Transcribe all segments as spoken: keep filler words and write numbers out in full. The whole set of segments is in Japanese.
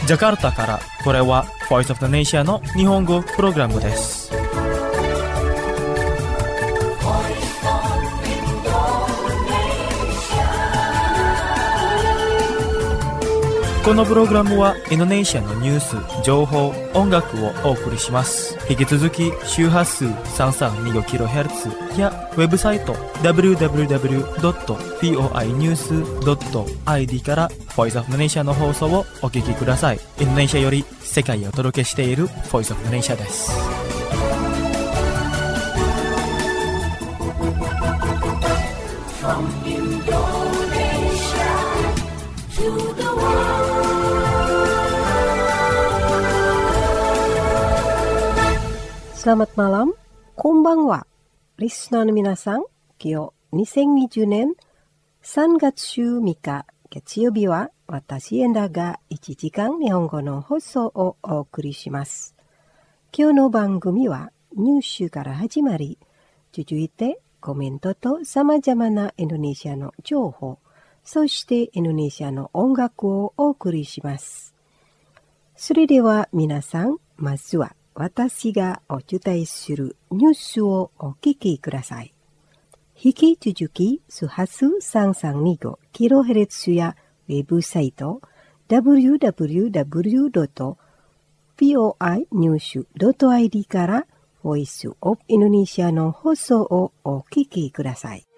ジャカルタから、これは Voice of the Nation の日本語プログラムです。このプログラムはインドネシアのニュース、情報、音楽をお送りします。引き続き周波数 さんさんにごキロヘルツ やウェブサイト ダブリューダブリューダブリュードットボイニュースドットアイディー から Voice of the Nation の放送をお聞きください。インドネシアより世界をお届けしている Voice of the Nation です。 Selamat malam, konbanwa. Listenerの皆さん、今日にせんにじゅうねんさんがつじゅうみっか月曜日は私エンダがいちじかん日本語の放送をお送りします。今日の番組はニュースから始まり、続いてコメントと様々なインドネシアの情報、そしてインドネシアの音楽をお送りします。それでは皆さん、まずは私がお伝えするニュースをお聞きください。引き続き、周波数さんさんにごキロヘルツ やウェブサイト ダブリューダブリューダブリュードットボイニュースドットアイディー から Voice of Indonesia の放送をお聞きください。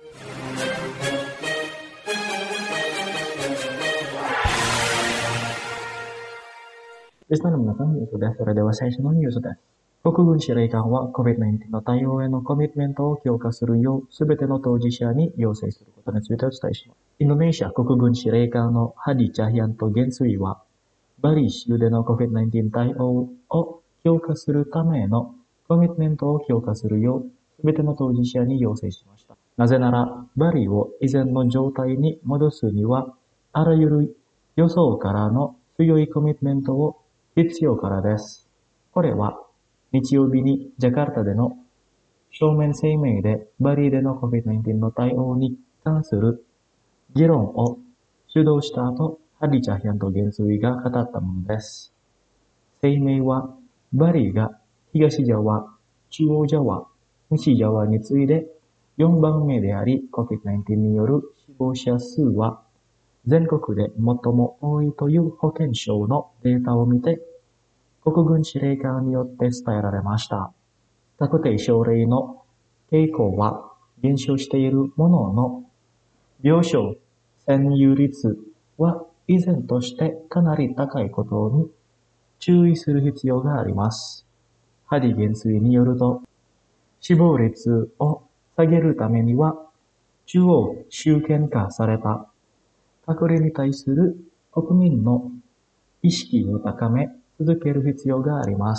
リスナーの皆さん、ニュースです。それでは最初のニュースです。国軍司令官は コビッドナインティーン の対応へのコミットメントを強化するよう、すべての当事者に要請することについてお伝えします。インドネシア国軍司令官のハディ・チャヒアント元帥は、バリ州での コビッドナインティーン 対応を強化するためのコミットメントを強化するよう、すべての当事者に要請しました。なぜなら、バリを以前の状態に戻すには、あらゆる予想からの強いコミットメントを必要からです。これは日曜日にジャカルタでの正面声明でバリでの コビッドナインティーン の対応に関する議論を主導した後、ハディ・チャヒアント元帥が語ったものです。声明はバリが東ジャワ、中央ジャワ、西ジャワに次いでよんばんめであり、コビッドナインティーン による死亡者数は全国で最も多いという保健省のデータを見て、国軍司令官によって伝えられました。確定症例の傾向は減少しているものの、病床占有率は依然としてかなり高いことに注意する必要があります。ハディ元帥によると、死亡率を下げるためには、中央集権化された隔離に対する国民の意識を高め続ける必要があります。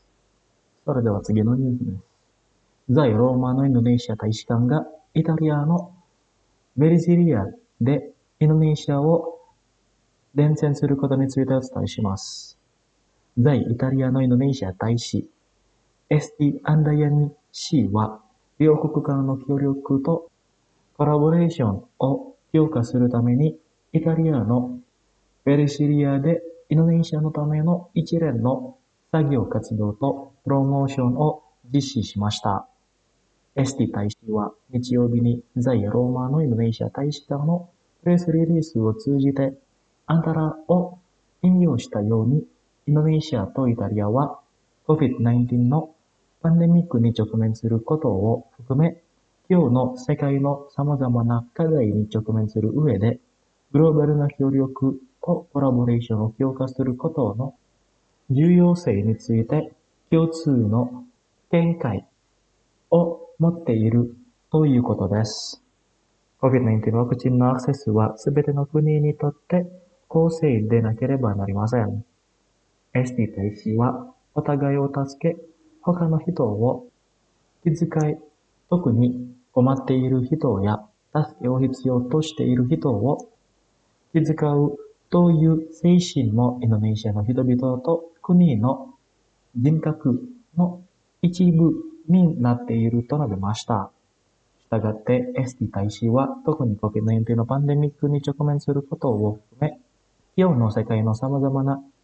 それでは次のニュースです。在ローマのインドネシア大使館がイタリアのベルジリアでインドネシアを伝染することについてお伝えします。在イタリアのインドネシア大使エスティ・アンダヤニ氏は両国間の協力とコラボレーションを強化するためにイタリアのベルシリアでインドネシアのための一連の作業活動とプロモーションを実施しました。エスティ大使は日曜日に在ローマのインドネシア大使館のプレスリリースを通じてアンタラを引用したように、インドネシアとイタリアは コビッドナインティーン のパンデミックに直面することを含め、今日の世界の様々な課題に直面する上で、グローバルな協力とコラボレーションを強化することの重要性について共通の見解を持っているということです。コビッドナインティーン ワクチンのアクセスはすべての国にとって公正でなければなりません。エスティ大使はお互いを助け、他の人を気遣い、特に困っている人や助けを必要としている人を気遣うという精神もインドネシアの人々と国の人格の一部になっていると述べました。したがって、エスティ大使は特に コビッドナインティーン のパンデミックに直面することを含め、今日の世界の様々な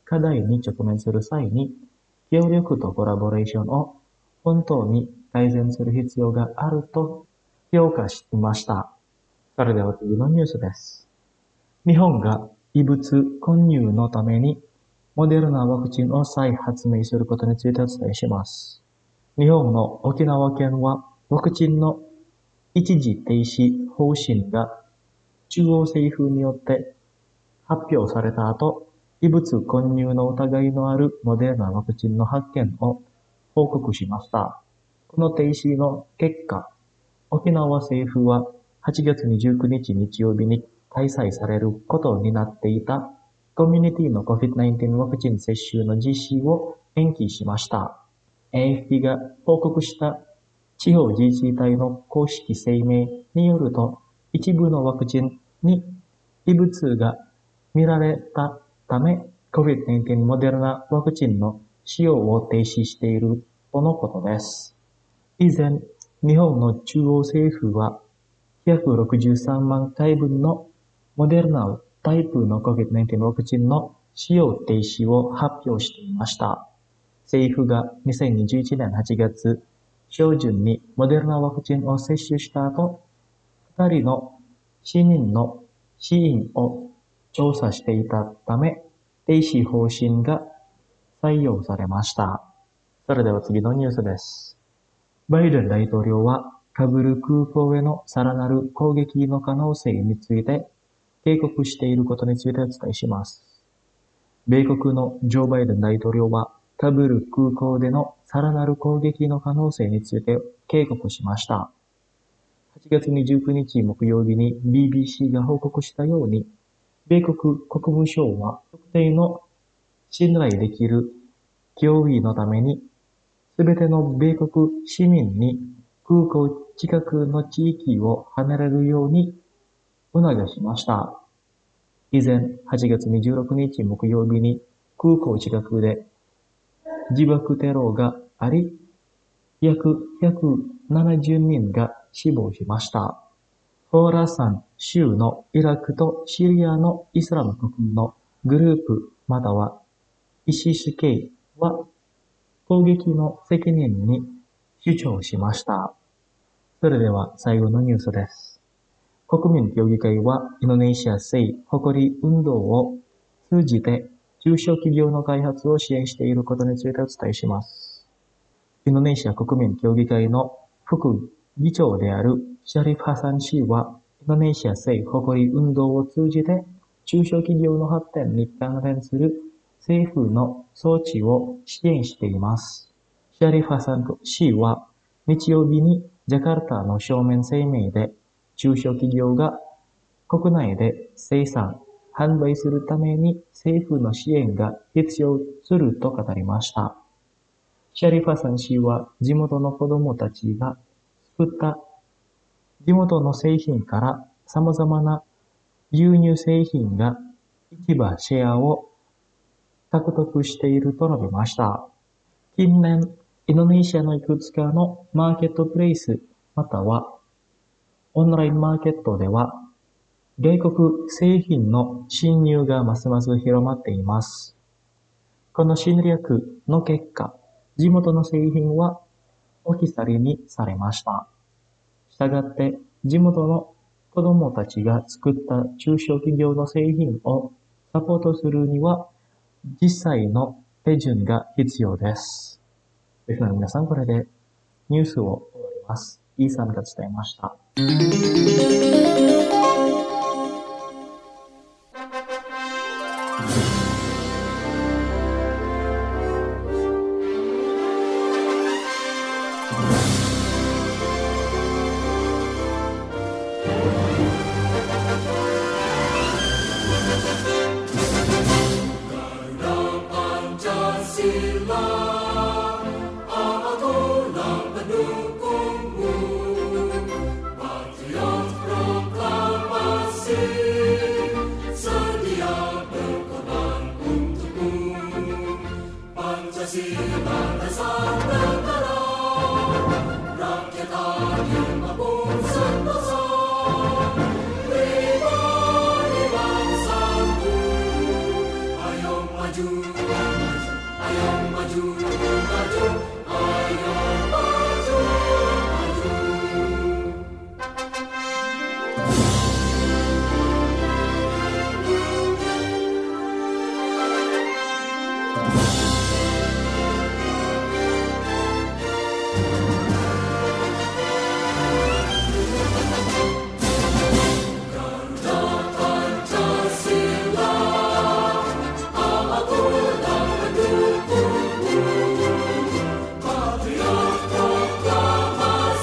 課題に直面する際に、協力とコラボレーションを本当に改善する必要があると評価していました。それでは次のニュースです。日本が異物混入のためにモデルナワクチンを再発明することについてお伝えします。日本の沖縄県はワクチンの一時停止方針が中央政府によって発表された後、異物混入の疑いのあるモデルナワクチンの発見を報告しました。この停止の結果、沖縄政府ははちがつにじゅうくにち日曜日に開催されることになっていたコミュニティの コビッドナインティーン ワクチン接種の実施を延期しました。エーエフピー が報告した地方自治体の公式声明によると、一部のワクチンに異物が見られたため、コビッドナインティーン モデルナワクチンの使用を停止しているとのことです。以前、日本の中央政府はひゃくろくじゅうさんまんかいぶんのモデルナタイプの コビッドナインティーン ワクチンの使用停止を発表していました。政府がにせんにじゅういちねんはちがつ初旬にモデルナワクチンを接種した後、ふたりの市民の死因を調査していたため、停止方針が採用されました。それでは次のニュースです。バイデン大統領はカブール空港へのさらなる攻撃の可能性について警告していることについてお伝えします。米国のジョー・バイデン大統領はカブール空港でのさらなる攻撃の可能性について警告しました。はちがつにじゅうくにち木曜日に ビービーシー が報告したように、米国国務省は特定の信頼できる脅威のために、すべての米国市民に空港近くの地域を離れるように促しました。以前、はちがつにじゅうろくにち木曜日に空港近くで自爆テロがあり、約ひゃくななじゅうにんが死亡しました。ホーラサン州のイラクとシリアのイスラム国のグループまたはイシス系は攻撃の責任に主張しました。それでは最後のニュースです。国民協議会はインドネシア製誇り運動を通じて中小企業の開発を支援していることについてお伝えします。インドネシア国民協議会の副議長であるシャリフ・ハサン氏は、インドネシア製誇り運動を通じて中小企業の発展に関連する政府の措置を支援しています。シャリフ・ハサン氏は日曜日にジャカルタの書面声明で、中小企業が国内で生産、販売するために政府の支援が必要すると語りました。シャリファさん氏は地元の子供たちが作った地元の製品から様々な輸入製品が市場シェアを獲得していると述べました。近年、インドネシアのいくつかのマーケットプレイスまたはオンラインマーケットでは外国製品の侵入がますます広まっています。この侵略の結果、地元の製品は置き去りにされました。したがって、地元の子供たちが作った中小企業の製品をサポートするには、実際の手順が必要です。ですので皆さんこれでニュースを終わります。イーさんが伝えました。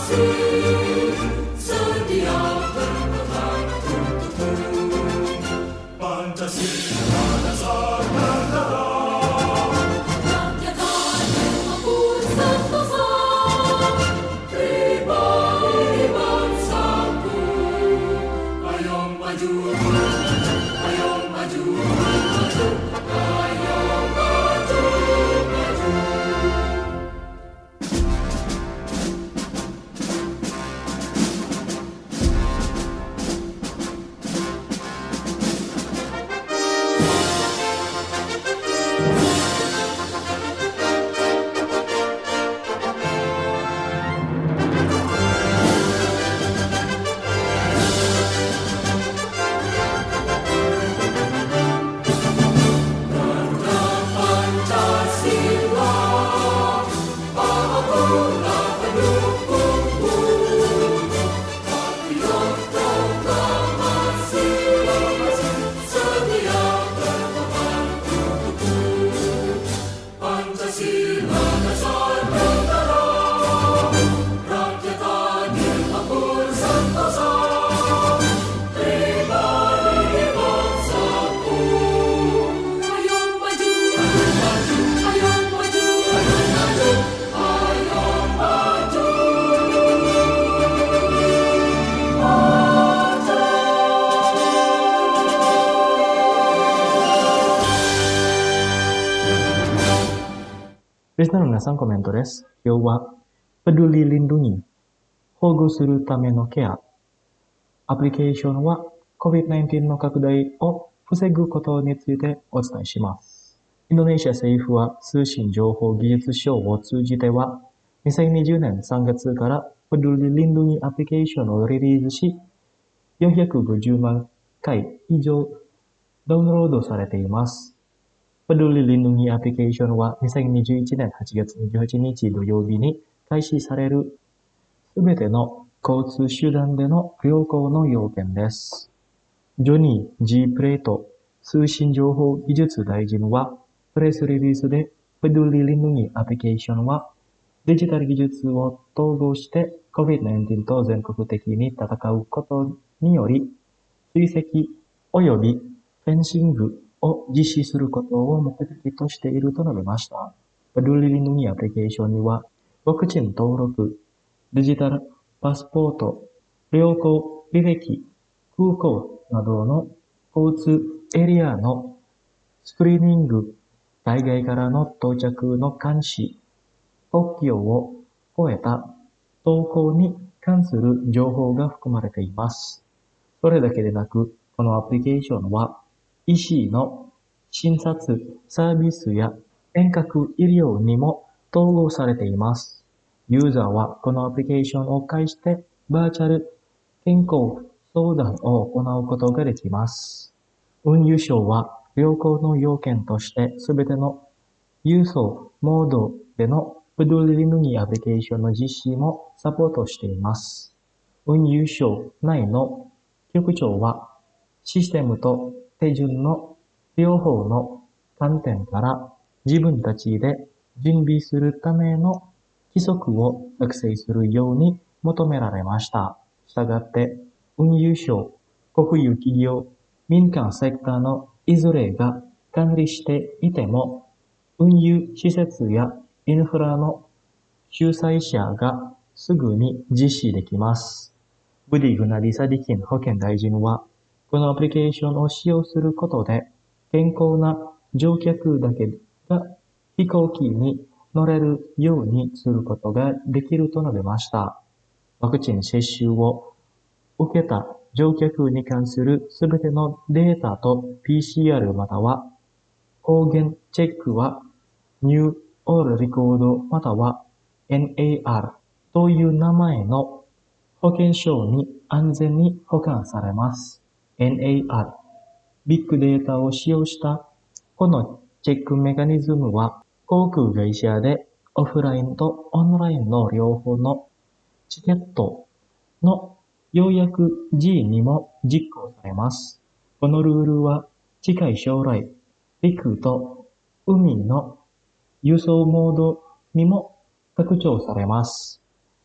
リスナーの皆さんコメントです。今日は、peduli lindungi、保護するためのケア。アプリケーションは コビッドナインティーン の拡大を防ぐことについてお伝えします。インドネシア政府は通信情報技術省を通じては、にせんにじゅうねんさんがつから peduli lindungi アプリケーションをリリースし、よんひゃくごじゅうまんかい以上ダウンロードされています。peduli lindungi アプリケーションはにせんにじゅういちねんはちがつにじゅうはちにち土曜日に開始されるすべての交通手段での良好の要件です。ジョニー・ジー・プレート通信情報技術大臣はプレスリリースで peduli lindungi アプリケーションはデジタル技術を統合して コビッドナインティーン と全国的に戦うことにより追跡及びフェンシングを実施することを目的としていると述べました。peduli lindungi アプリケーションには、ワクチン登録、デジタルパスポート、旅行履歴、空港などの交通エリアのスクリーニング、海外からの到着の監視、国境を越えた渡航に関する情報が含まれています。それだけでなく、このアプリケーションは、医師の診察サービスや遠隔医療にも統合されています。ユーザーはこのアプリケーションを介してバーチャル健康相談を行うことができます。運輸省は良好の要件としてすべての輸送モードでのpeduli lindungi アプリケーションの実施もサポートしています。運輸省内の局長はシステムと手順の両方の観点から自分たちで準備するための規則を作成するように求められました。したがって、運輸省、国有企業、民間セクターのいずれが管理していても、運輸施設やインフラの主催者がすぐに実施できます。ブディ・グナディ・サディキン保健大臣は、このアプリケーションを使用することで、健康な乗客だけが飛行機に乗れるようにすることができると述べました。ワクチン接種を受けた乗客に関するすべてのデータと ピーシーアール または抗原チェックは New All Record または エヌエーアール という名前の保険証に安全に保管されます。エヌエーアール、ビッグデータを使用したこのチェックメカニズムは航空会社でオフラインとオンラインの両方のチケットの要約時にも実行されます。このルールは近い将来、陸と海の輸送モードにも拡張されます。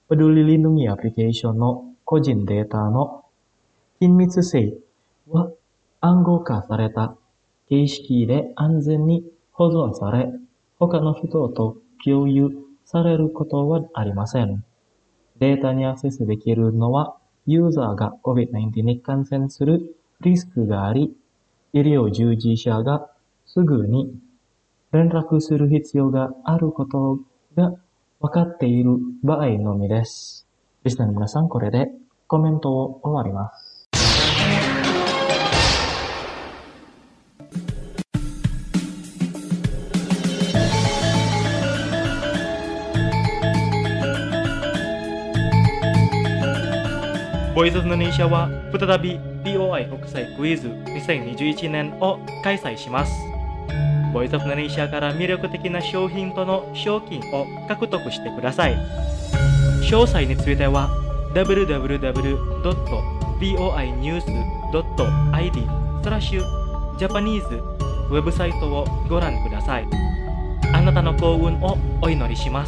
peduli lindungi applicationの個人データの緊密性は暗号化された形式で安全に保存され、他の人と共有されることはありません。データにアクセスできるのは、ユーザーが コビッドナインティーン に感染するリスクがあり、医療従事者がすぐに連絡する必要があることが分かっている場合のみです。リスナーの皆さん、これでコメントを終わります。 ボイスオブインドネシアは再び ビーオーアイ 国際クイズにせんにじゅういちねんを開催します。ボイスオブインドネシアから魅力的な商品との賞金を獲得してください。詳細については ダブリューダブリューダブリュードットビーオーアイニュースドットアイディー スラッシュジャパニーズウェブサイトをご覧ください。あなたの幸運をお祈りします。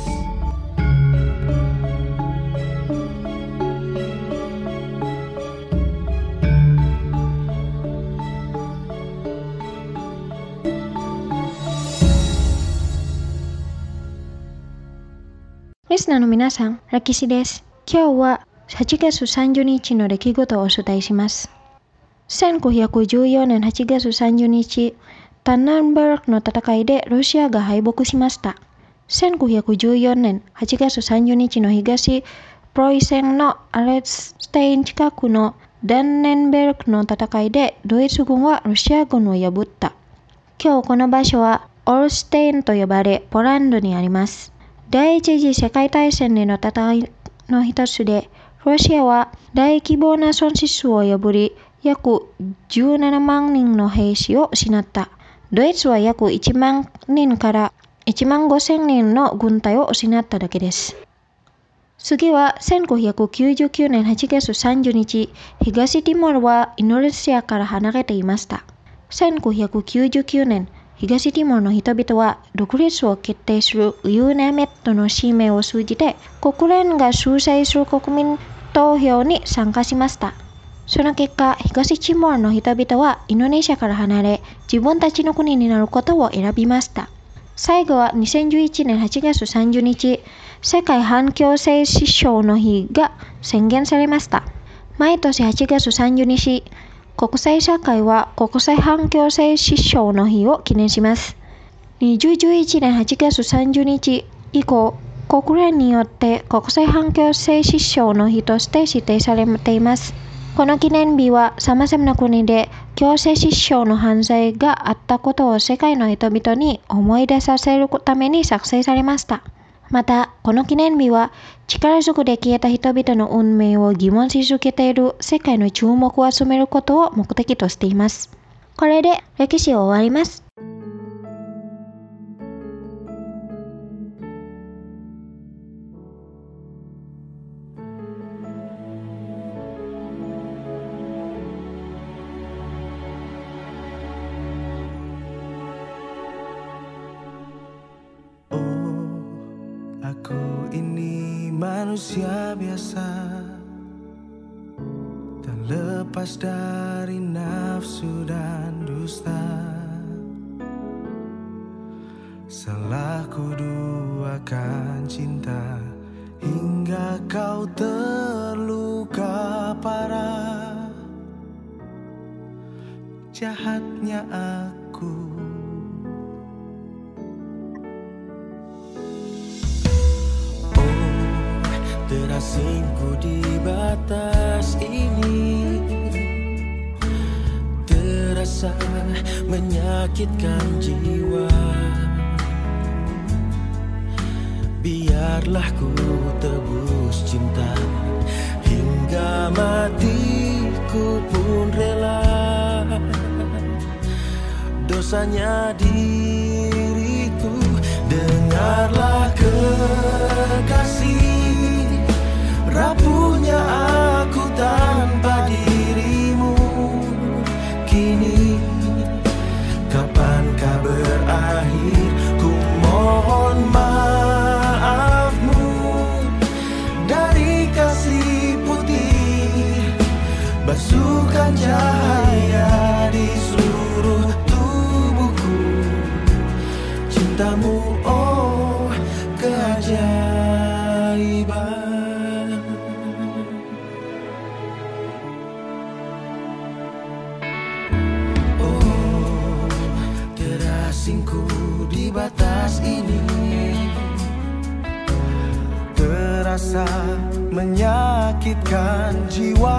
リスナーの皆さん、ラキシです。今日ははちがつさんじゅうにちの出来事をお伝えします。せんきゅうひゃくじゅうよねんはちがつさんじゅうにち、タンナンベルクの戦いでロシアが敗北しました。せんきゅうひゃくじゅうよねんはちがつさんじゅうにちの東プロイセンのアレステイン近くのダンネンベルクの戦いでドイツ軍はロシア軍を破った。今日この場所はオルステインと呼ばれ、ポランドにあります。第一次世界大戦での戦いの一つで、ロシアは大規模な損失を破り、約じゅうななまんにんの兵士を失った。ドイツは約いちまんにんからいちまんごせんにんの軍隊を失っただけです。次はせんきゅうひゃくきゅうじゅうきゅうねんはちがつさんじゅうにち、東ティモールはインドネシアから離れていました。せんきゅうひゃくきゅうじゅうきゅうねん、東ティモールの人々は独立を決定するユーネメットの使命を通じて国連が主催する国民投票に参加しました。その結果、東ティモールの人々はインドネシアから離れ自分たちの国になることを選びました。最後はにせんじゅういちねんはちがつさんじゅうにち、世界環境性指標の日が宣言されました。毎年はちがつさんじゅうにち、国際社会は国際環境性指標の日を記念します。にせんじゅういちねんはちがつさんじゅうにち以降、国連によって国際環境性指標の日として指定されています。この記念日は様々な国で強制指標の犯罪があったことを世界の人々に思い出させるために作成されました。また、この記念日は力ずくで消えた人々の運命を疑問し続けている世界の注目を集めることを目的としています。これで歴史を終わります。 Aku ini manusia biasa, terlepas dari nafsu dan dusta. Salahku duakan cinta hingga kau terluka parah. Jahatnya aku, terasingku di batas ini, terasa menyakitkan jiwa. Biarlah ku tebus cinta hingga matiku pun rela. Dosanya diriku, dengarlah kekasih, rapuhnya aku tanpa dirimu. Kini kapankah berakhir? Ku mohon maafmu dari basuhkan cahaya di seluruh tubuhku. Cintamu, oh keajaiban. Oh, terasingku di batas ini, terasa menyakitkan jiwa.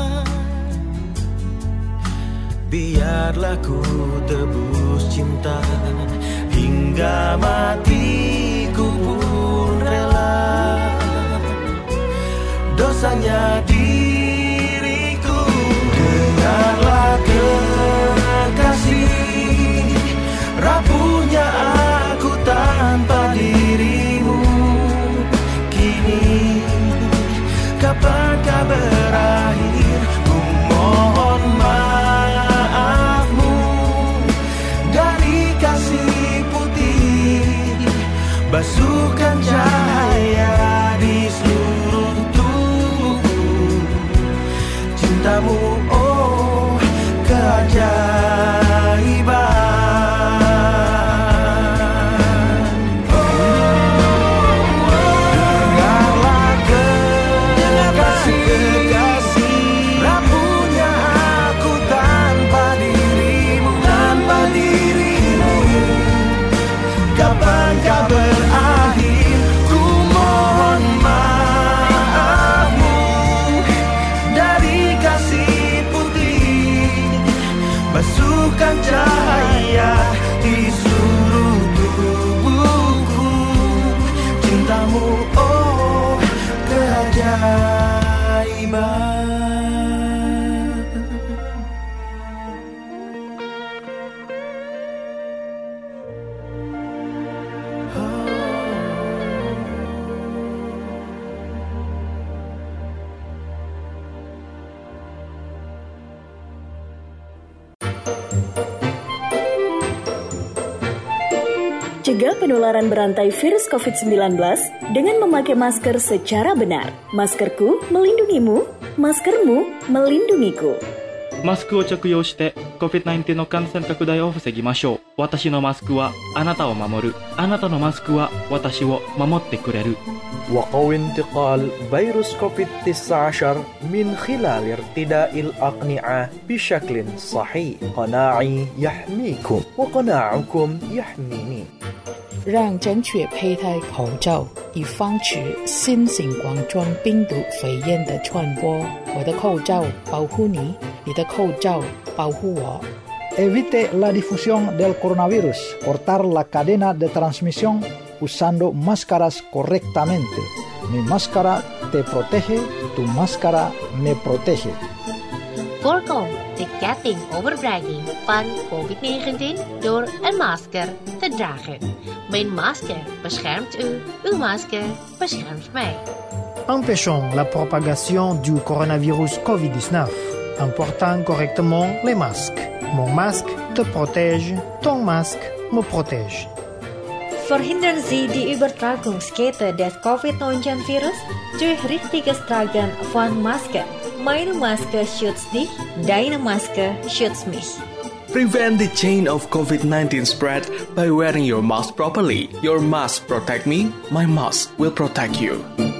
Biarlah ku tebus cinta hingga matiku pun rela. Dosanya diriku, dengarlah kekasih, rapuhnya aku tanpa dirimu. Kini kapankah berakhir? Ku mohon maafmu dari kasih putih, basuhkan cahaya di seluruh tubuhku. Cintamu, oh keajaiban. Kapankah berakhir? Ku mohon maafmu dari kasih putih, basuhkan cahaya di seluruh tubuhku. Cintamu, oh keajaiban. Cegah penularan berantai virus covid sembilan belas dengan memakai masker secara benar. Maskerku melindungimu, maskermu melindungiku. マスクを着用して コビッドナインティーン の感染拡大を防ぎましょう。私のマスクはあなたを守る。あなたのマスクは私を守ってくれる。 وقوي انتقال فيروس كوفيد تسعة عشر من خلال ارتداء الأقنعة بشكل صحيح. قناعي يحميكم وقناعكم يحميني. 让正确佩戴口罩，以防止新型冠状病毒肺炎的传播。我的口罩保护你，你的口罩保护我。 Evite la difusión del coronavirus. Cortar la cadena de transmisión usando máscaras correctamente. Mi máscara te protege, tu máscara me protege. Voorkom de ketting overbrenging van covid negentien door een masker te dragen. Mijn masker beschermt u, uw masker beschermt mij. Empêchons la propagation du coronavirus covid dix-neuf en portant correctement les masques. Mon masque te protège, ton masque me protège. Verhindern Sie die Übertragungskette des covid neunzehn Virus durch richtiges Tragen von Masken. Meine Maske schützt dich, deine Maske schützt mich. Prevent the chain of covid nineteen spread by wearing your mask properly. Your mask protect me, my mask will protect you.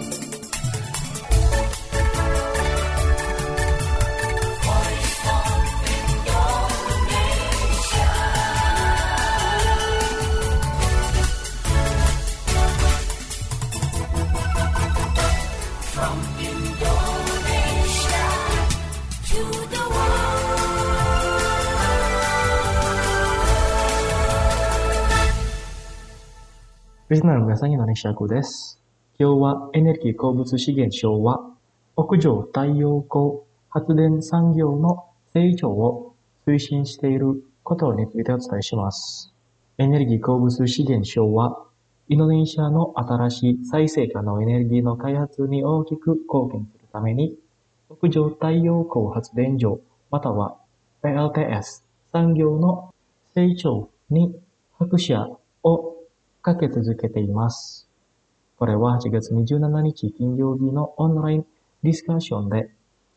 Listenerの皆さん、Indonesia-kuです。今日はエネルギー鉱物資源省は屋上太陽光発電産業の成長を推進していることについてお伝えします。エネルギー鉱物資源省はインドネシアの新しい再生可能エネルギーの開発に大きく貢献するために屋上太陽光発電所または ピーエルティーエス 産業の成長に拍車をかけ続けています。これははちがつにじゅうしちにち金曜日のオンラインディスカッションで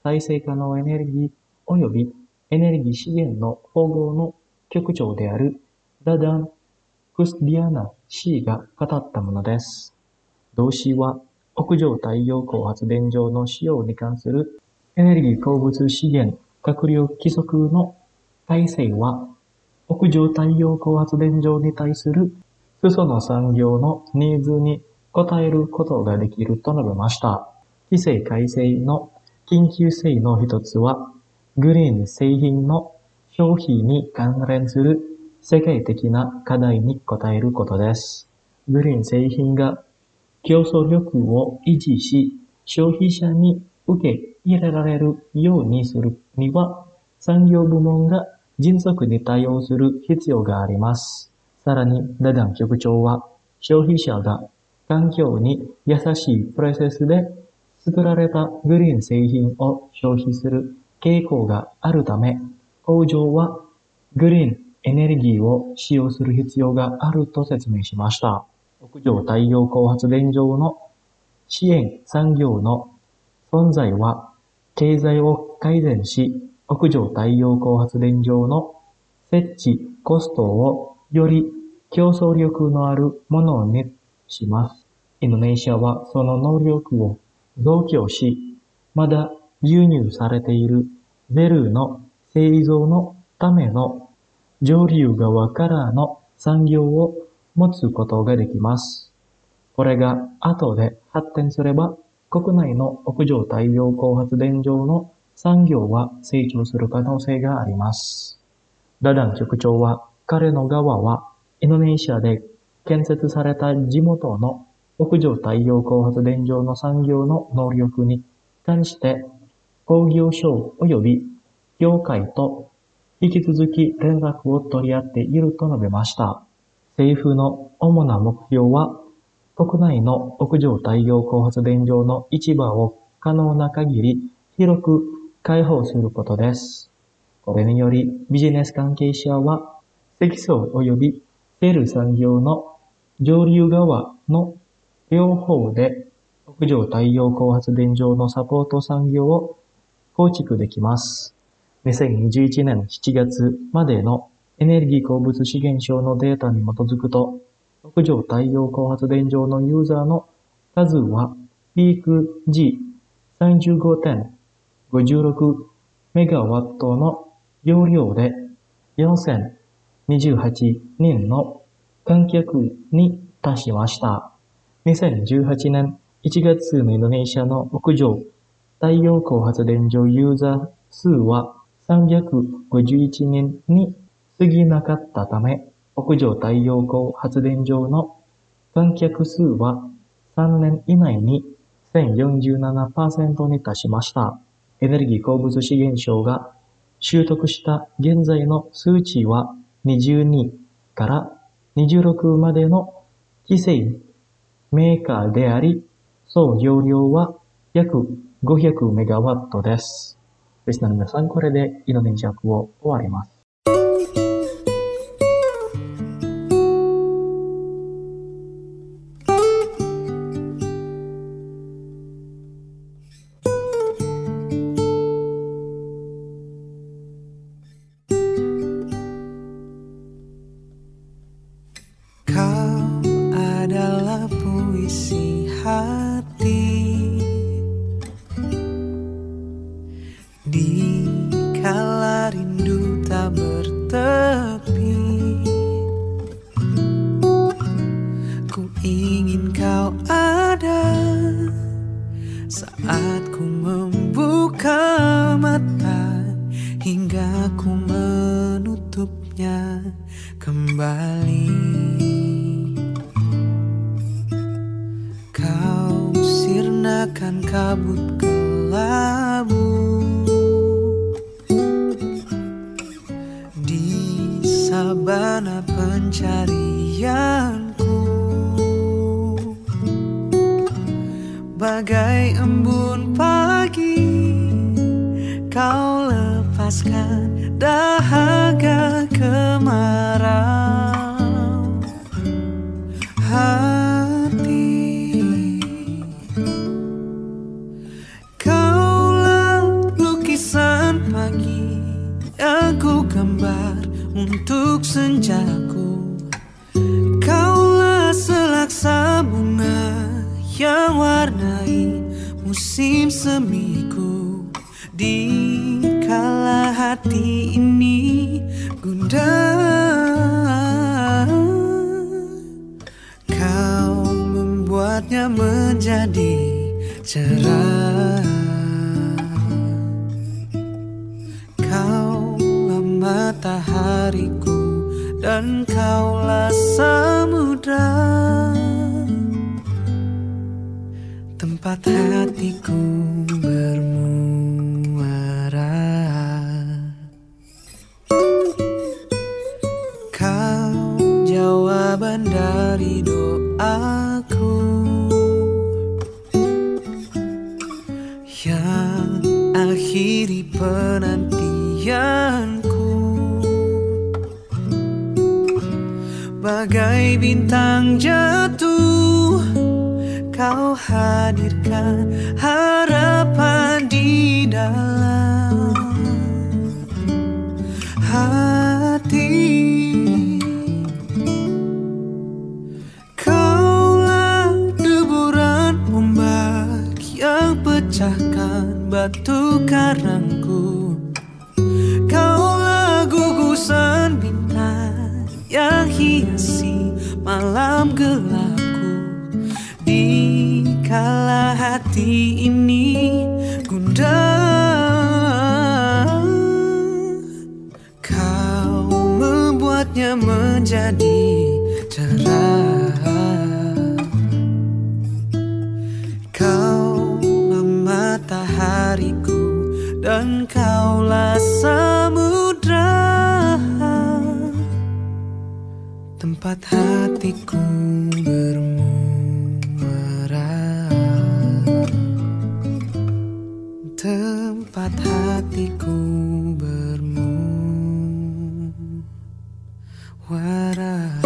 再生可能エネルギー及びエネルギー資源の統合の局長であるダダン・クスディアナ氏が語ったものです。同氏は屋上太陽光発電所の使用に関するエネルギー鉱物資源閣僚規則の改正は屋上太陽光発電所に対する裾の産業のニーズに応えることができると述べました。規制改正の緊急性の一つは、グリーン製品の消費に関連する世界的な課題に応えることです。グリーン製品が競争力を維持し、消費者に受け入れられるようにするには、産業部門が迅速に対応する必要があります。さらに、ダダン局長は、消費者が環境に優しいプロセスで作られたグリーン製品を消費する傾向があるため、工場はグリーンエネルギーを使用する必要があると説明しました。屋上太陽光発電所の支援産業の存在は経済を改善し、屋上太陽光発電所の設置コストをより競争力のあるものにします。インドネシアはその能力を増強し、まだ輸入されているゼルの製造のための上流側からの産業を持つことができます。これが後で発展すれば、国内の屋上太陽光発電所の産業は成長する可能性があります。ダダン局長は、彼の側はインドネシアで建設された地元の屋上太陽光発電所の産業の能力に関して工業省及び業界と引き続き連絡を取り合っていると述べました。政府の主な目標は国内の屋上太陽光発電所の市場を可能な限り広く開放することです。これによりビジネス関係者は積層及びセル産業の上流側の両方で屋上太陽光発電所のサポート産業を構築できます。にせんにじゅういちねんしちがつまでのエネルギー鉱物資源省のデータに基づくと、屋上太陽光発電所のユーザーの数はピーク時 さんじゅうごてんごろくメガワットの容量でよんせんにじゅうはちにんの観客に達しました。にせんじゅうはちねんいちがつのインドネシアの屋上太陽光発電所ユーザー数はさんびゃくごじゅういちにんに過ぎなかったため、屋上太陽光発電所の観客数はさんねん以内に せんよんじゅうななパーセント に達しました。エネルギー鉱物資源省が習得した現在の数値はにじゅうにからにじゅうろくまでの規制メーカーであり、総容量は約ごひゃくメガワットです。リスナーの皆さん、これでインドネシア語を終わります。 Bagai embun pagi, kau lepaskan dahaga kemarau hati. Kau lalu untuk senjaku. Kaulah selaksa bunga yang warnai musim semiku. Di kala hati ini gundah, kau membuatnya menjadi cerah. Kaulah matahariku dan kaulah samudra, tempat hatiku bermuara. Kau jawaban dari doaku yang akhiri penantianku. Bagai bintang jatuh, kau hadirkan harapan di dalam hati. Kaulah deburan ombak yang pecahkan batu karangku. Kaulah gugusan bintang yang hiasi malam gelapku. Di kala hati ini gundah, kau membuatnya menjadi cerah. Kaulah matahariku dan kaulah samudra, tempat hatiku bermuara, tempat hatiku bermuara.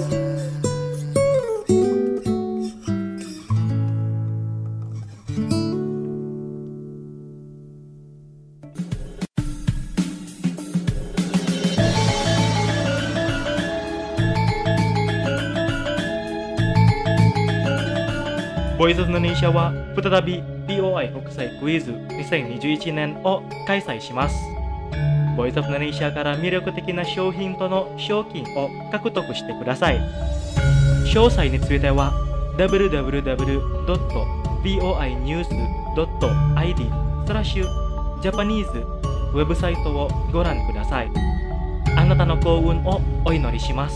ボイスオブIndonesia は再び ビーオーアイ 国際クイズにせんにじゅういちねんを開催します。ボイスオブIndonesia から魅力的な商品との賞金を獲得してください。詳細については ダブリューダブリューダブリュードットビーオーアイニュースドットアイディー スラッシュジャパニーズウェブサイトをご覧ください。あなたの幸運をお祈りします。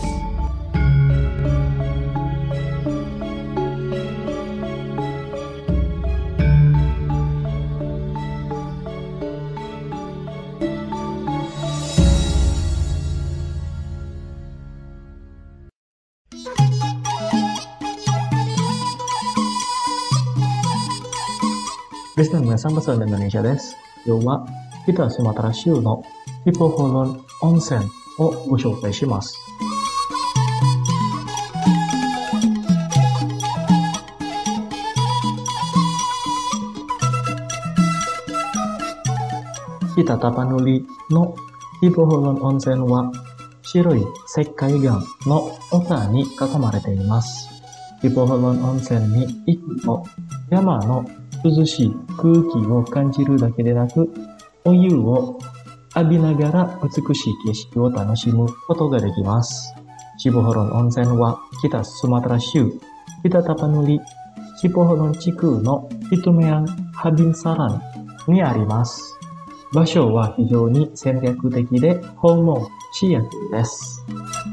リスナーの皆さん、バスのIndonesiaです。今日は北スマトラ州のヒポホロン温泉をご紹介します。北タパヌリのヒポホロン温泉は白い石灰岩の丘に囲まれています。ヒポホロン温泉に行くと山の涼しい空気を感じるだけでなく、お湯を浴びながら美しい景色を楽しむことができます。シポホロン温泉は北スマトラ州北タパヌリシポホロン地区のヒトメアンハビンサランにあります。場所は非常に戦略的で訪問しやすいです。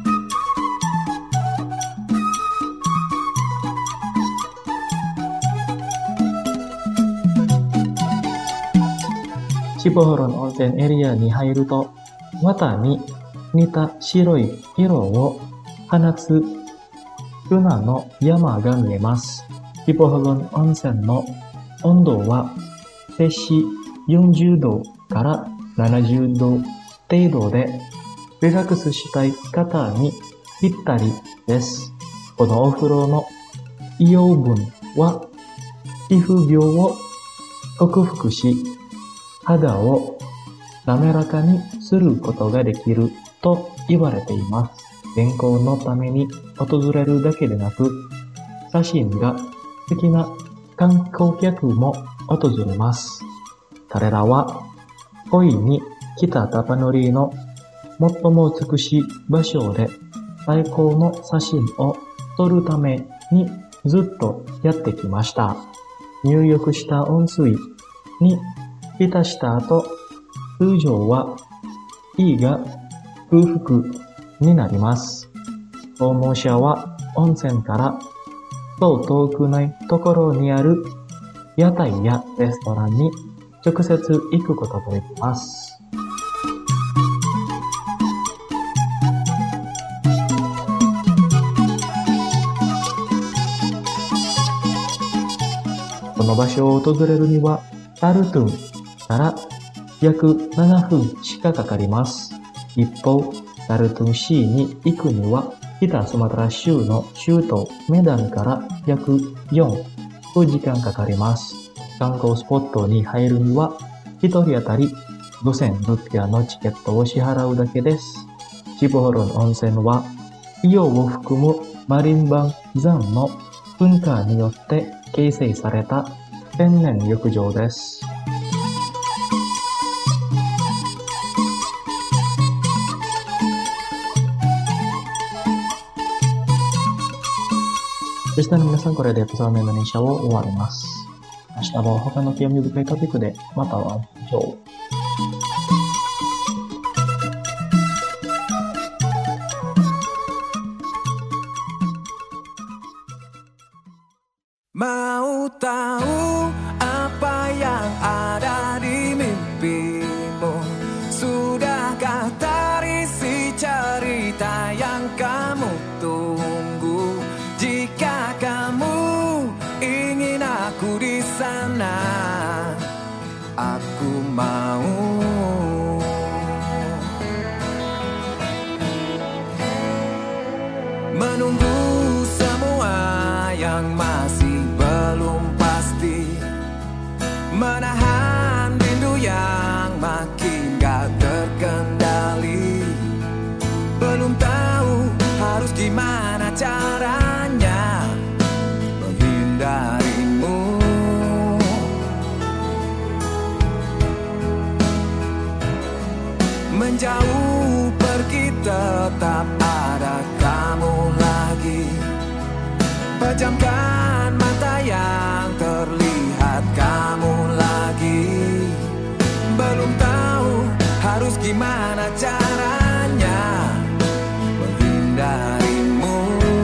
シポホロン温泉エリアに入ると、綿に似た白い色を放つブナの山が見えます。シポホロン温泉の温度は摂氏よんじゅうどからななじゅうど程度で、リラックスしたい方にぴったりです。このお風呂の硫黄分は皮膚病を克服し、肌を滑らかにすることができるとと言われています。健康のために訪れるだけでなく、写真が好きな観光客も訪れます。彼らは恋に来たタパノリの最も美しい場所で最高の写真を撮るためにずっとやってきました。入浴した温水に浸した後、通常は胃が空腹になります。訪問者は温泉からそう遠くないところにある屋台やレストランに直接行くことができます。この場所を訪れるにはタルトゥンから約ななふんしかかかります。一方、タルトゥンシーに行くには北スマトラ州の州都メダンから約よん、ごじかんかかります。観光スポットに入るには一人当たりごせんルピアのチケットを支払うだけです。シボホロン温泉はイオを含むマリンバン山の噴火によって形成された天然浴場です。リスナーの皆さん、これでエピソードのインドネシアを終わります。明日は他の興味深いトピックでまた会いましょう。 Mau tahu apa yang ada di mimpimu? Sudahkah terisi cerita yang kamu tunggu? Jika kamu ingin aku di sana, aku mau. Menunggu semua yang masih belum pasti, menahan rindu yang makin gak terkendali. Belum tahu harus gimana caranya menghindarimu. Menjauh pergi tetap ada kamu lagi. Pejamkan mata yang terlihat kamu lagi. Belum tahu harus gimana caranya menghindarimu.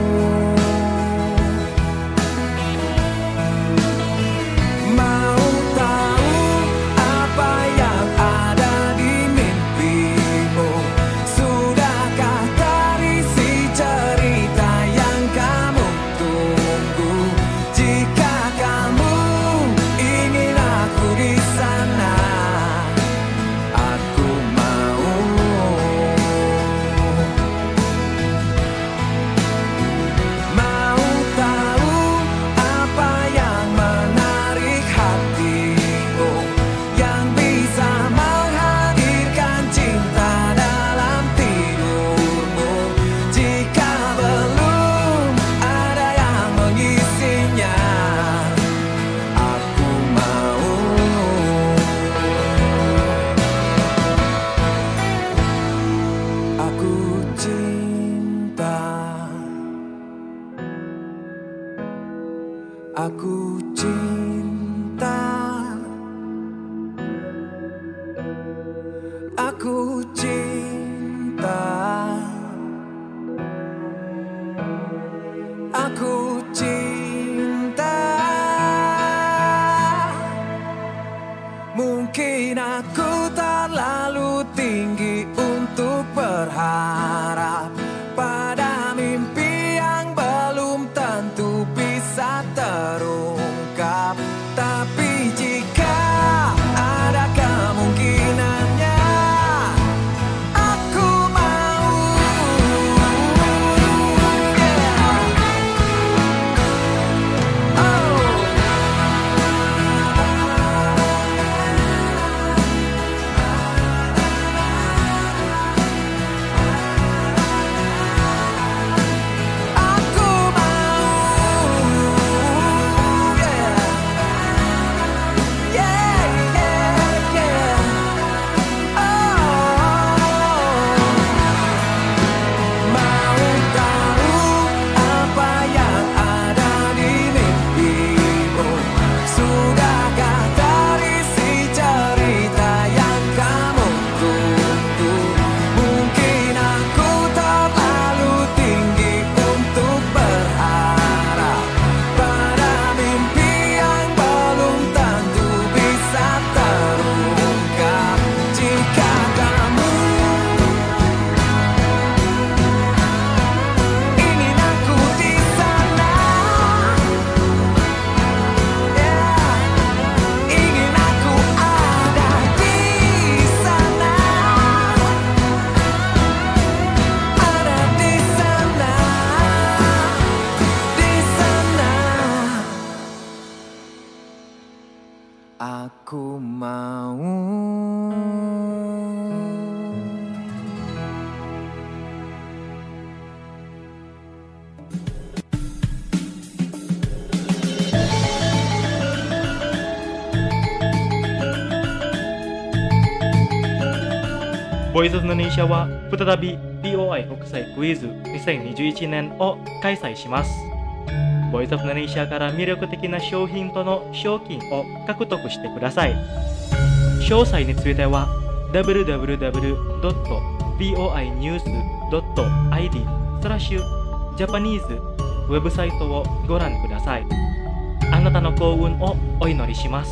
Mau tahu apa yang ada di mimpimu? Sudahkah terisi cerita yang kamu tunggu? Jika kamu ingin aku di sana, aku mau. Mau tahu apa yang menarik hatimu, yang bisa menghadirkan cinta dalam tidurmu. Jika belum ada yang mengisinya, aku mau. Aku cinta, aku cinta, aku cinta, aku cinta. Mungkin aku terlalu tinggi untuk berharap pada mimpi yang belum tentu bisa terungkap. Tapi jika ada kemungkinannya, aku mau. Yeah. Oh. mau. ボイスオブインドネシアは再び ビーオーアイ 国際クイズにせんにじゅういちねんを開催します。ボイスオブインドネシアから魅力的な商品との賞金を獲得してください。詳細については ダブリューダブリューダブリュードットビーオーアイニュースドットアイディー スラッシュジャパニーズウェブサイトをご覧ください。あなたの幸運をお祈りします。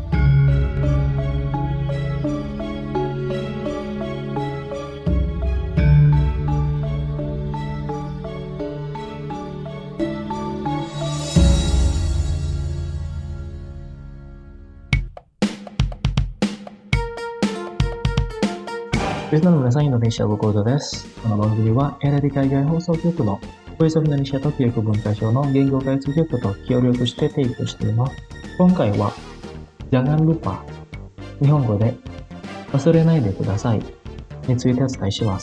リスナーの皆さん、インドネシア語講座です。この番組は、エーエルティー 海外放送局のボイスオブインドネシアと教育文化省の言語開発局と協力して提供しています。今回は、Jangan lupa、日本語で忘れないでくださいについてお伝えします。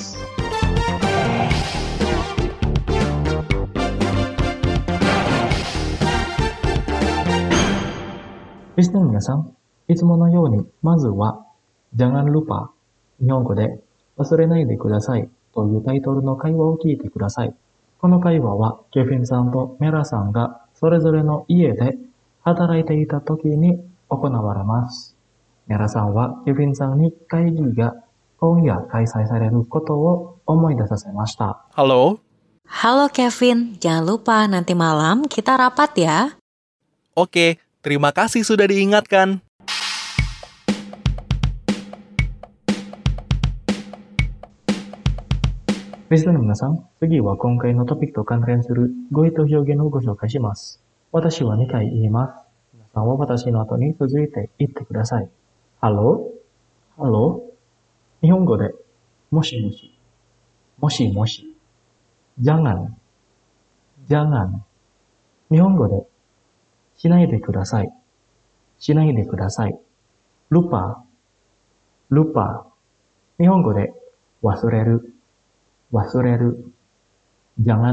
リスナーの皆さん、いつものように、まずは、Jangan lupa、日本語で忘れないでくださいというタイトルの会話を聞いてください。この会話はケフィンさんとメラさんがそれぞれの家で働いていた時に行われます。メラさんはケフィンさんに会議が今夜開催されることを思い出させました。 Halo? Halo Kevin, jangan lupa nanti malam kita rapat ya. Oke, terima kasih sudah diingatkan. リスナーの皆さん、次は今回のトピックと関連する語彙と表現をご紹介します。私はにかい言います。皆さんは私の後に続いて言ってください。ハロー、ハロー。日本語で、もしもし、もしもし。jangan、jangan。日本語で、しないでください、しないでください。lupa、lupa。日本語で、忘れる。忘れる。jangan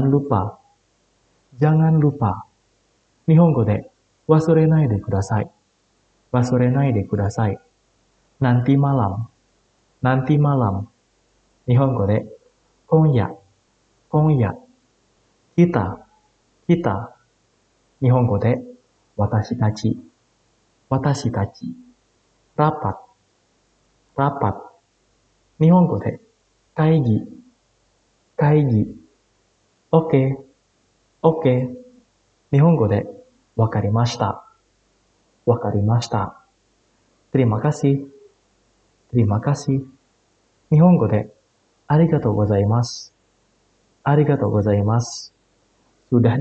lupa。jangan lupa。日本語で忘れないでください。忘れないでください。nanti malam。nanti malam。日本語で今夜。今夜。kita。kita。日本語で私たち。私たち。rapat。rapat。日本語で会議。会議。OK。OK。日本語で、わかりました。わかりました。terima kasih。terima kasih。日本語で、ありがとうございます。ありがとうございます。sudah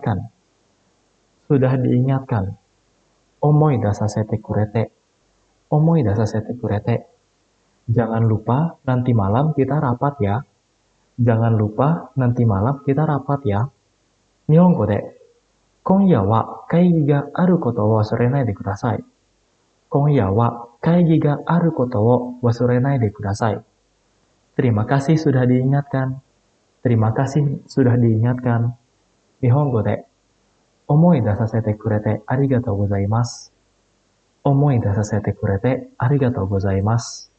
diingatkan。sudah diingatkan。思い出させてくれて。思い出させてくれて。jangan lupa nanti malam kita rapat ya。Jangan lupa nanti malam kita rapat ya。日本語で、今夜は会議があることを忘れないでください。今夜は会議があることを忘れないでください。terima kasih sudah diingatkan。terima kasih sudah diingatkan。日本語で、思い出させてくれてありがとうございます。思い出させてくれてありがとうございます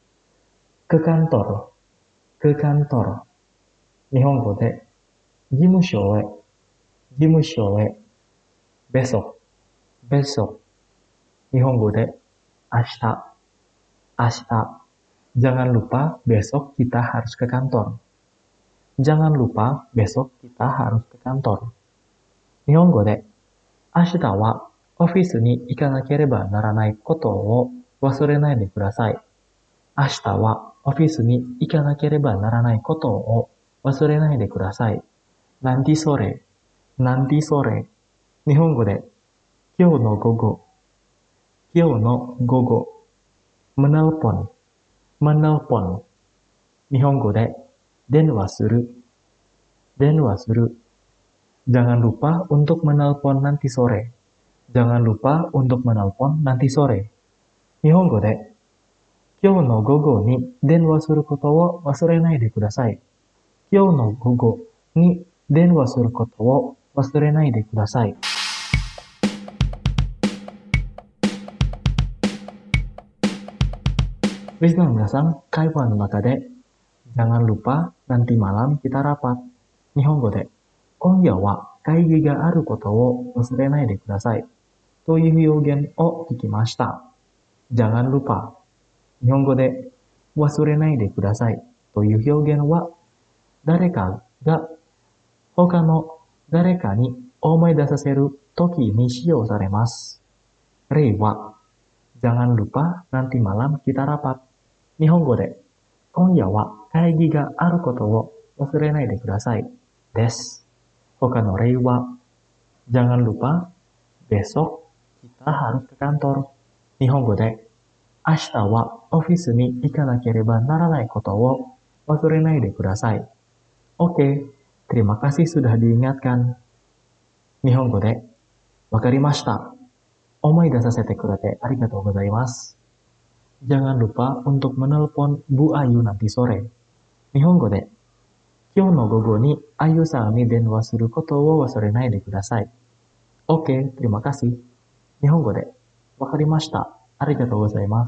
。ke kantor。ke kantor。日本語で、事務所へ、事務所へ、besok、besok。日本語で、明日、明日。Jangan lupa besok kita harus ke kantor。Jangan lupa besok kita harus ke kantor。日本語で、明日はオフィスに行かなければならないことを忘れないでください。明日はオフィスに行かなければならないことを忘れないでください。nanti sore、nanti sore。日本語で、今日の午後、今日の午後。menelpon、menelpon。日本語で、電話する、電話する。Jangan lupa untuk menelpon nanti sore。Jangan lupa untuk menelpon nanti sore。 日本語で、今日の午後に電話することを忘れないでください。今日の午後に電話することを忘れないでください。リスナーの皆さん、会話の中で、Jangan lupa nanti malam kita rapat。日本語で、今夜は会議があることを忘れないでください。という表現を聞きました。Jangan lupa。日本語で、忘れないでください。という表現は、誰かが他の誰かに思い出させるときに使用されます。例は、Jangan lupa nanti malam kita rapat。日本語で、今夜は会議があることを忘れないでください。です。他の例は、Jangan lupa besok kita harus ke kantor。日本語で、明日はオフィスに行かなければならないことを忘れないでください。Oke, terima kasih sudah diingatkan。日本語で、わかりました。思い出させてくれてありがとうございます。Jangan lupa untuk menelpon Bu Ayu nanti sore。日本語で、今日の午後にあゆさんに電話することを忘れないでください。OK、terima kasih。日本語で、わかりました。ありがとうございます。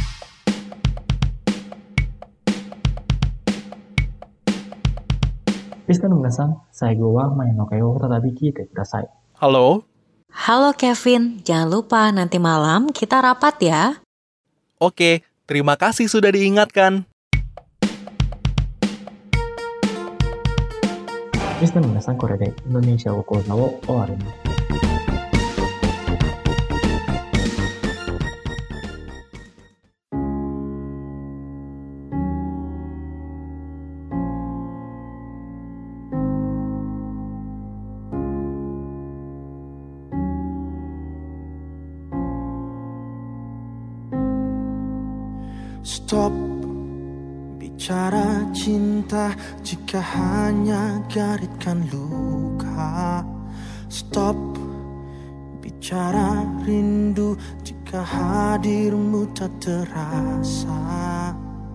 リスナーの皆さん、最後は前の会を再び聞いてください。 Halo? Halo Kevin, jangan lupa nanti malam kita rapat ya. Oke, terima kasih sudah diingatkan. リスナーの皆さん、これでインドネシア語講座を終わります。 Stop bicara cinta jika hanya garitkan luka. Stop bicara rindu jika hadirmu tak terasa.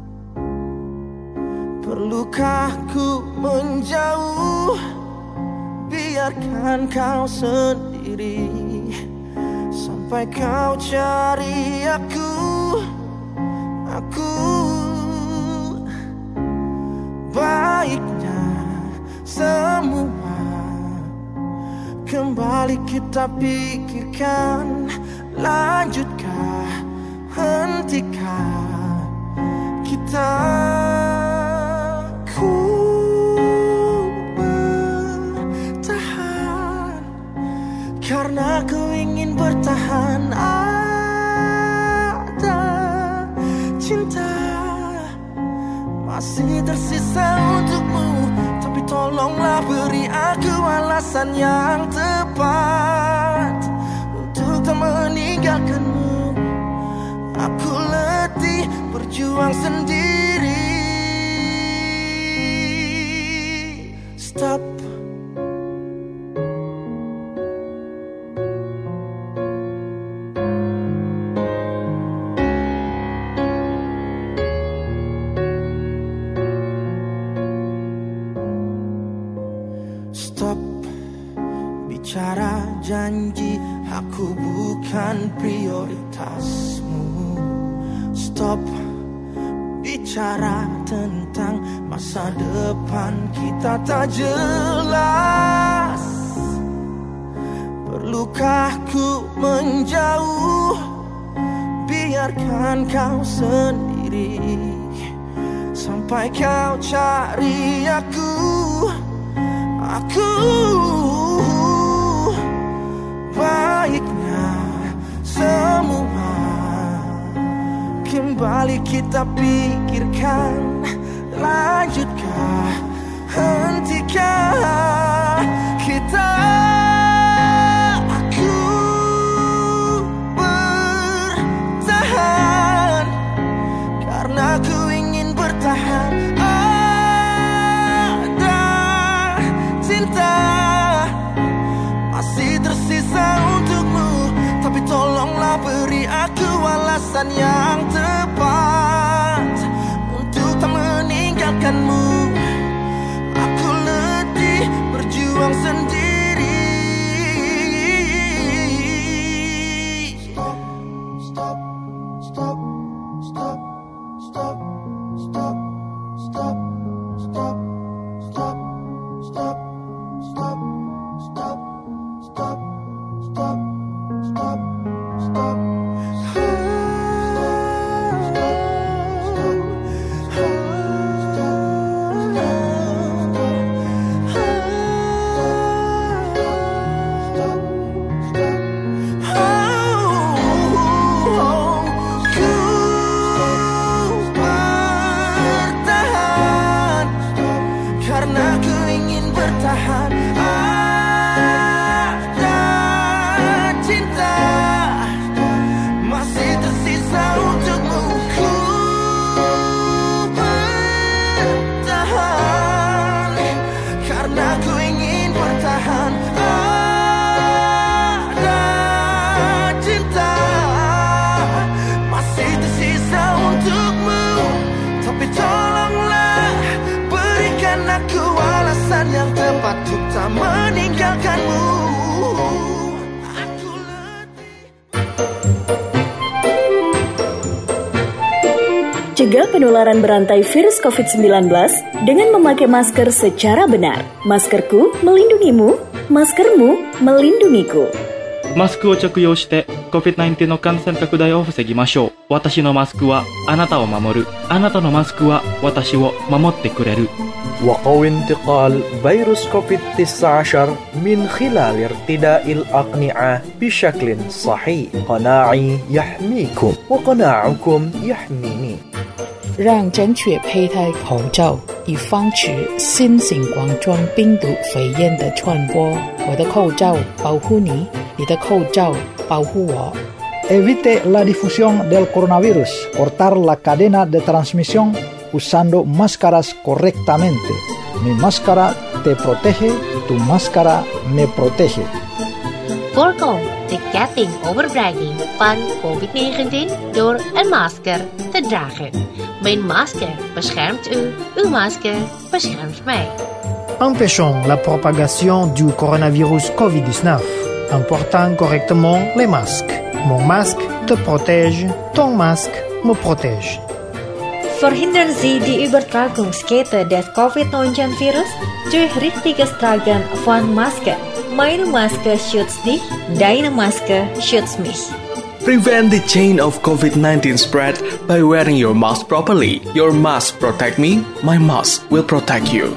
Perlukah ku menjauh, biarkan kau sendiri sampai kau cari aku. Aku baiknya semua kembali kita pikirkan. Lanjutkah, hentikah kita? Ku bertahan karena ku ingin bertahan. Cinta masih tersisa untukmu, tapi tolonglah beri aku alasan yang tepat untuk tak meninggalkanmu. Aku letih berjuang sendiri. Stop. Bicara janji, aku bukan prioritasmu. Stop bicara tentang masa depan kita tak jelas. Perlukah ku menjauh, biarkan kau sendiri sampai kau cari aku. Aku baiknya semua kembali kita pikirkan. Lanjutkah, hentikah kita? Aku bertahan karena ku ingin bertahan. Masih tersisa untukmu, tapi tolonglah beri aku alasan alasan yang tepat untuk tak meninggalkanmu. Aku letih berjuang sendiri. Stop, stop, stop, stop, stop, stop, stop, stop, stop, stop, stop, stop, stop, stop, stop, stop. Yang tepat untuk tak meninggalkanmu. Aku letih. Cegah penularan berantai virus covid sembilan belas dengan memakai masker secara benar. Maskerku melindungimu, maskermu melindungiku. マスクを着用して コビッドナインティーン の感染拡大を防ぎましょう。私のマスクはあなたを守る。あなたのマスクは私を守ってくれる。 وقوي انتقال فيروس كوفيد تسعة عشر من خلال ارتداء الأقنعة بشكل صحيح. قناعي يحميكم وقناعكم يحميني. 让正确佩戴口罩，以防止新型冠状病毒肺炎的传播。我的口罩保护你，你的口罩保护我。 Evite la difusión del coronavirus. Cortar la cadena de transmisión usando máscaras correctamente. Mi máscara te protege, tu máscara me protege. Voorkom de ketting overdraging van covid negentien door een masker te dragen. Mijn masker beschermt u, uw masker beschermt mij. Empêchons la propagation du coronavirus covid dix-neuf en portant correctement les masques. Mon masque te protège, ton masque me protège. Verhindern Sie die Übertragungskette des covid neunzehn Virus durch richtiges Tragen von Maske. Meine Maske schützt dich, deine Maske schützt mich. Prevent the chain of covid nineteen spread by wearing your mask properly. Your mask protect me, my mask will protect you.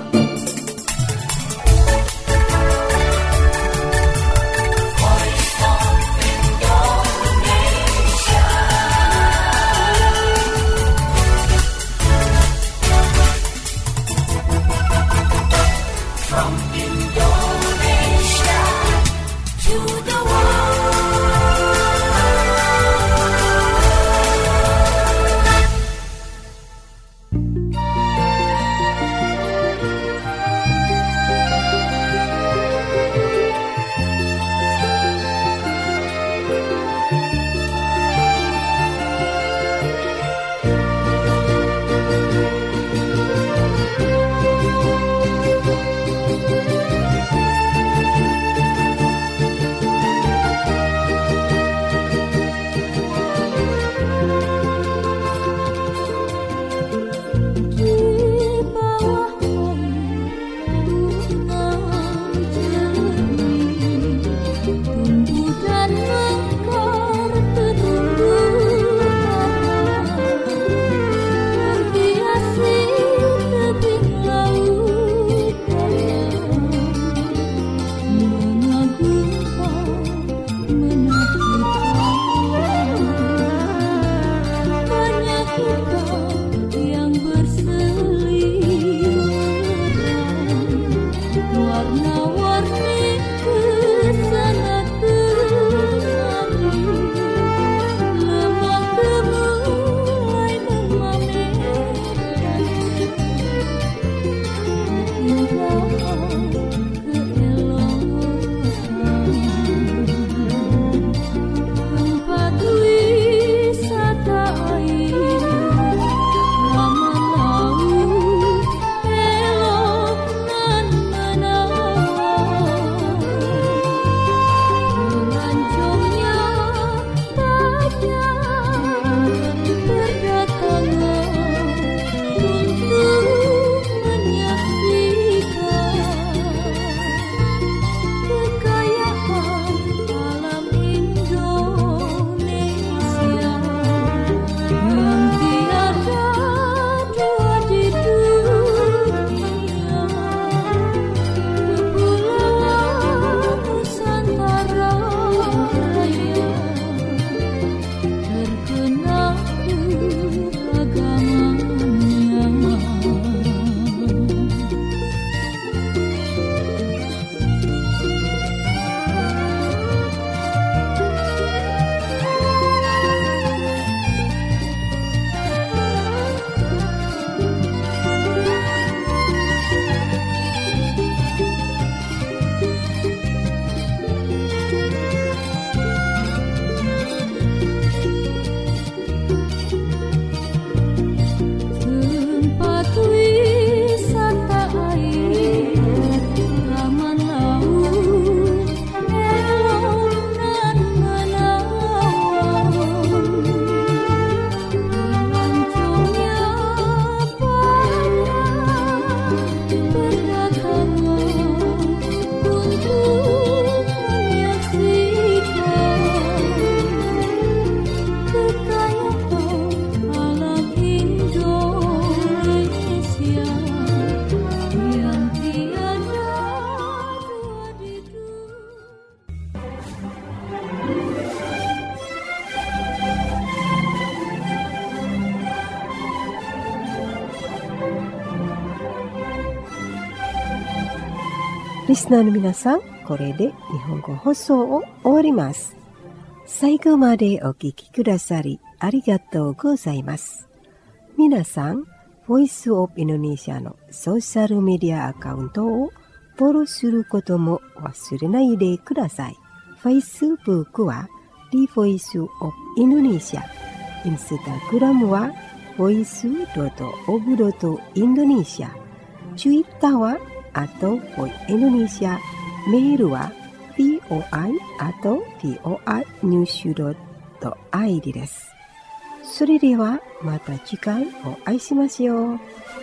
リスナーの皆さん、これで日本語放送を終わります。最後までお聞きくださりありがとうございます。皆さん、ボイスオブインドネシアのソーシャルメディアアカウントをフォローすることも忘れないでください。Facebook は The Voice of Indonesia、Instagram は ボイスオブインドネシア、Twitter はあと ボイ インドネシア、メールは ボイ あと ボイ ニュース ドット アイディー です。それではまた次回お会いしましょう。